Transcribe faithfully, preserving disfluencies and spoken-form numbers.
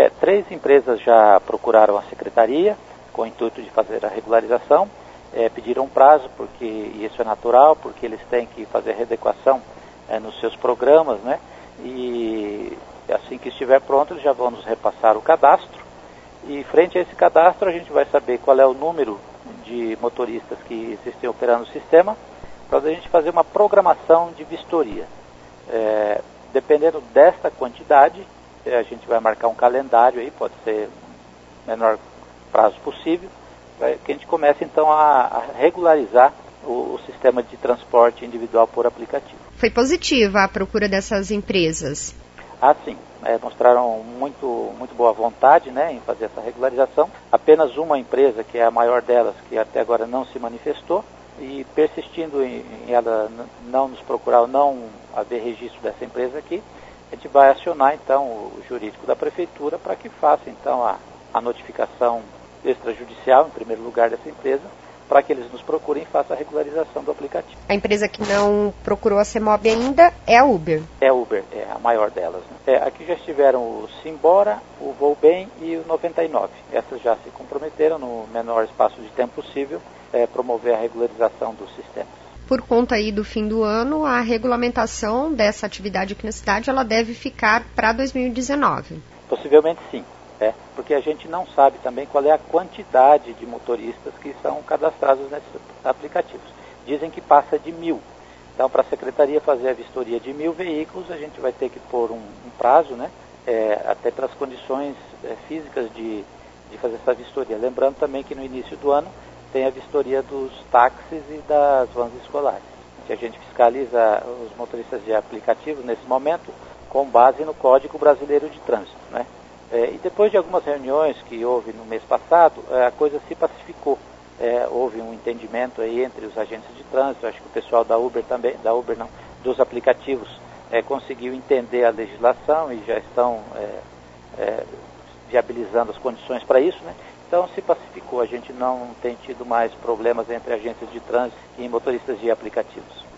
É, três empresas já procuraram a secretaria com o intuito de fazer a regularização, é, pediram um prazo, porque e isso é natural, porque eles têm que fazer a readequação é, nos seus programas, né? E assim que estiver pronto, eles já vão nos repassar o cadastro, e frente a esse cadastro a gente vai saber qual é o número de motoristas que existem operando o sistema, para a gente fazer uma programação de vistoria. É, dependendo desta quantidade, a gente vai marcar um calendário aí, pode ser o menor prazo possível, que a gente comece então a, a regularizar o, o sistema de transporte individual por aplicativo. Foi positiva a procura dessas empresas? Ah, sim. É, mostraram muito, muito boa vontade, né, em fazer essa regularização. Apenas uma empresa, que é a maior delas, que até agora não se manifestou, e persistindo em, em ela não nos procurar, não haver registro dessa empresa aqui, a gente vai acionar então o jurídico da prefeitura para que faça então a, a notificação extrajudicial, em primeiro lugar, dessa empresa, para que eles nos procurem e façam a regularização do aplicativo. A empresa que não procurou a CEMOB ainda é a Uber? É a Uber, é a maior delas. Né? É, aqui já estiveram o Simbora, o Voo Bem e o noventa e nove. Essas já se comprometeram, no menor espaço de tempo possível, é, promover a regularização dos sistemas. Por conta aí do fim do ano, a regulamentação dessa atividade aqui na cidade, ela deve ficar para dois mil e dezenove? Possivelmente sim. É, porque a gente não sabe também qual é a quantidade de motoristas que são cadastrados nesses aplicativos. Dizem que passa de mil. Então, para a Secretaria fazer a vistoria de mil veículos, a gente vai ter que pôr um, um prazo, né, é, até pelas condições é, físicas de, de fazer essa vistoria. Lembrando também que no início do ano tem a vistoria dos táxis e das vans escolares, que a gente fiscaliza os motoristas de aplicativos nesse momento com base no Código Brasileiro de Trânsito, né? É, e depois de algumas reuniões que houve no mês passado, é, a coisa se pacificou. É, houve um entendimento aí entre os agentes de trânsito, acho que o pessoal da Uber também, da Uber não, dos aplicativos, é, conseguiu entender a legislação e já estão é, é, viabilizando as condições para isso, né? Então se pacificou, a gente não tem tido mais problemas entre agentes de trânsito e motoristas de aplicativos.